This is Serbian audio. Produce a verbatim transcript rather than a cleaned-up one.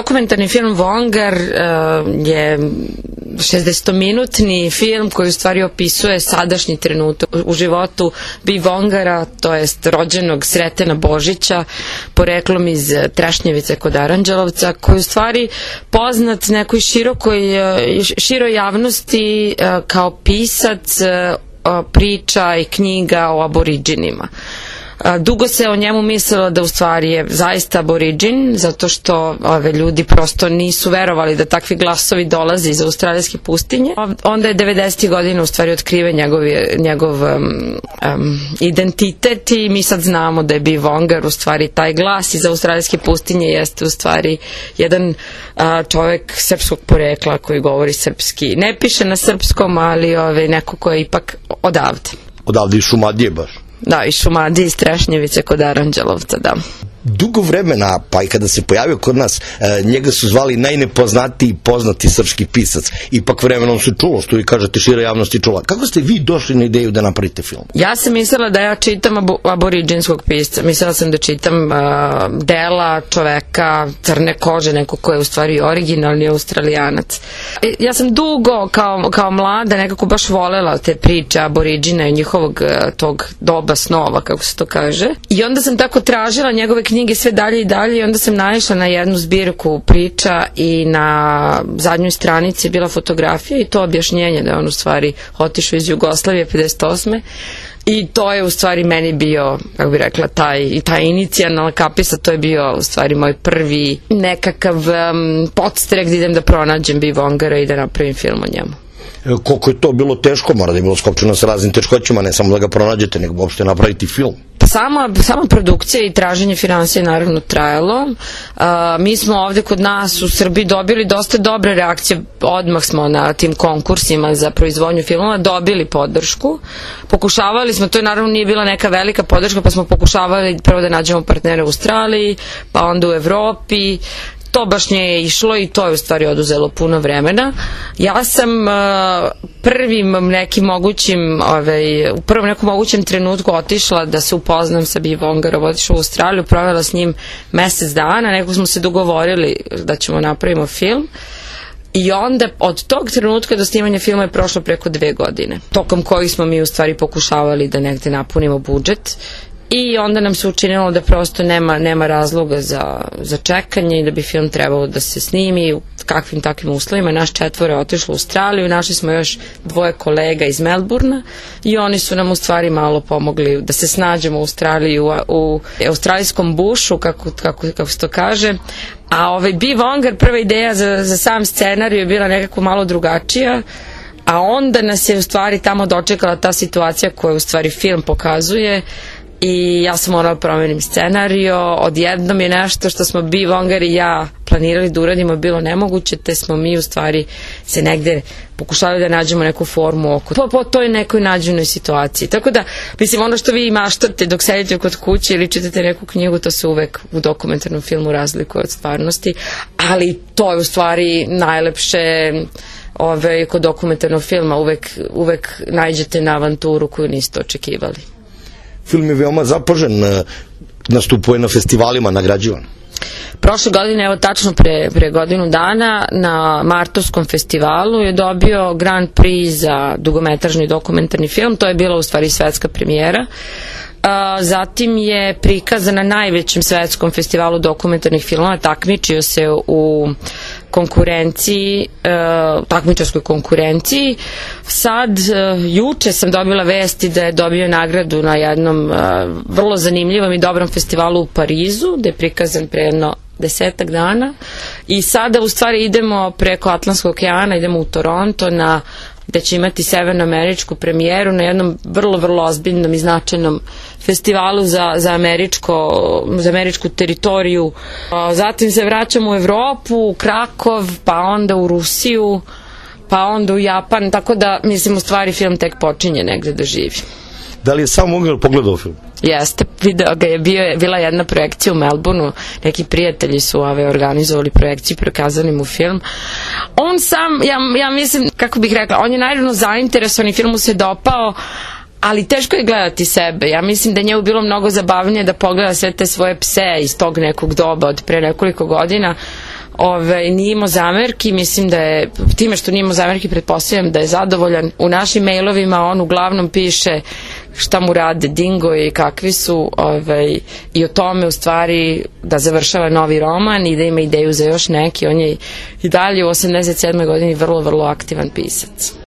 Dokumentarni film Vongar uh, je šezdestominutni film koji u stvari opisuje sadašnji trenutak u životu Bi Vongara, to jest rođenog Sretena Božića, poreklom iz Trešnjevice kod Aranđelovca, koji u stvari poznat nekoj širokoj, široj javnosti kao pisac priča i knjiga o aboriđinima. Dugo se o njemu mislilo da u stvari je zaista aboriđin, zato što ove ljudi prosto nisu verovali da takvi glasovi dolaze iz australijske pustinje. Onda je devedesetih godina u stvari otkriven njegov, njegov um, um, identitet i mi sad znamo da je Bi Vongar u stvari taj glas iz australijske pustinje jeste u stvari jedan uh, čovek srpskog porekla koji govori srpski. Ne piše na srpskom, ali ove, neko ko je ipak odavde. Odavde iz Šumadije baš. Da, iz Šumadije, iz Trešnjevice kod Aranđelovca, da. Dugo vremena, pa i kada se pojavio kod nas, njega su zvali najnepoznatiji poznati srpski pisac. Ipak vremenom se čulo, što vi kažete, šira javnost je čula. Kako ste vi došli na ideju da napravite film? Ja sam mislila da ja čitam aboriđinskog pisca. Mislila sam da čitam uh, dela čoveka crne kože, neko ko je u stvari originalni australijanac. Ja sam dugo, kao, kao mlada, nekako baš volela te priče aboriđina i njihovog uh, tog doba snova, kako se to kaže. I onda sam tako tražila njegove knjige sve dalje i dalje i onda sam naišla na jednu zbirku priča i na zadnjoj stranici je bila fotografija i to objašnjenje da je on u stvari otišao iz Jugoslavije pedeset osme i to je u stvari meni bio, kako bih rekla, taj, i taj inicijalna kapisa, to je bio u stvari moj prvi nekakav um, podstrek da idem da pronađem Bi Vongara i da napravim film o njemu. Koliko je to bilo teško, mora da je bilo skopčeno sa raznim teškoćima, ne samo da ga pronađete, nego uopšte napraviti film. Sama, sama produkcija i traženje finansije naravno trajalo. Uh, mi smo ovde kod nas u Srbiji dobili dosta dobre reakcije, odmah smo na tim konkursima za proizvodnju filmova dobili podršku. Pokušavali smo, to je naravno nije bila neka velika podrška, pa smo pokušavali prvo da nađemo partnere u Australiji, pa onda u Evropi. To baš nije išlo i to je u stvari oduzelo puno vremena. Ja sam uh, prvim nekim mogućim, ovaj, u prvom nekom mogućem trenutku otišla da se upoznam sa Bi Vongarom, otišla u Australiju, provela s njim mesec dana, nekako smo se dogovorili da ćemo napravimo film. I onda od tog trenutka do snimanja filma je prošlo preko dve godine, tokom kojih smo mi u stvari pokušavali da negde napunimo budžet. I onda nam se učinilo da prosto nema, nema razloga za, za čekanje i da bi film trebalo da se snimi u kakvim takvim uslovima. Naš četvore je otišlo u Australiju, našli smo još dvoje kolega iz Melburna i oni su nam u stvari malo pomogli da se snađemo u Australiji, u, u australijskom bušu, kako, kako, kako se to kaže. A ovaj Bi Vongar, prva ideja za, za sam scenariju je bila nekako malo drugačija, a onda nas je u stvari tamo dočekala ta situacija koju u stvari film pokazuje. I ja sam morala promenim scenario, odjednom je nešto što smo Bi Vongar i ja planirali da uradimo bilo nemoguće, te smo mi u stvari se negde pokušali da nađemo neku formu oko po, po toj nekoj nađenoj situaciji. Tako da, mislim, ono što vi maštate dok sedite kod kuće ili čitate neku knjigu, to se uvek u dokumentarnom filmu razlikuje od stvarnosti, ali to je u stvari najlepše ove, kod dokumentarnog filma, uvek, uvek nađete na avanturu koju niste očekivali. Film je veoma zapažen, nastupuje na festivalima, nagrađivan. Prošle godine, evo tačno pre, pre godinu dana, na Martovskom festivalu je dobio Grand Prix za dugometražni dokumentarni film, to je bila u stvari svetska premijera. Zatim je prikazan na najvećem svetskom festivalu dokumentarnih filmova, takmičio se u konkurenciji, takmičarskoj konkurenciji. Sad, juče sam dobila vesti da je dobio nagradu na jednom vrlo zanimljivom i dobrom festivalu u Parizu, gde je prikazan pre jedno desetak dana i sada u stvari idemo preko Atlantskog okeana, idemo u Toronto na gde će imati severnoameričku premijeru na jednom vrlo, vrlo ozbiljnom i značajnom festivalu za, za, američko, za američku teritoriju. Zatim se vraćamo u Evropu, u Krakov, pa onda u Rusiju, pa onda u Japan, tako da mislim u stvari film tek počinje negde da živi. Da li je sam Vongar pogledao film? Jeste, video ga je, bio je, bila jedna projekcija u Melbourneu, neki prijatelji su ove, organizovali projekciju, prikazali mu film. On sam, ja, ja mislim, kako bih rekla, on je naravno zainteresovan i film mu se dopao, ali teško je gledati sebe. Ja mislim da je njemu bilo mnogo zabavnije da pogleda sve te svoje pse iz tog nekog doba od pre nekoliko godina, Ove, nije imao zamerki, mislim da je, time što nije imao zamerki, pretpostavljam da je zadovoljan. U našim mailovima on uglavnom piše šta mu rade Dingo i kakvi su, ove, i o tome u stvari da završava novi roman i da ima ideju za još neki. On je i dalje u osamdeset sedmoj godini vrlo, vrlo aktivan pisac.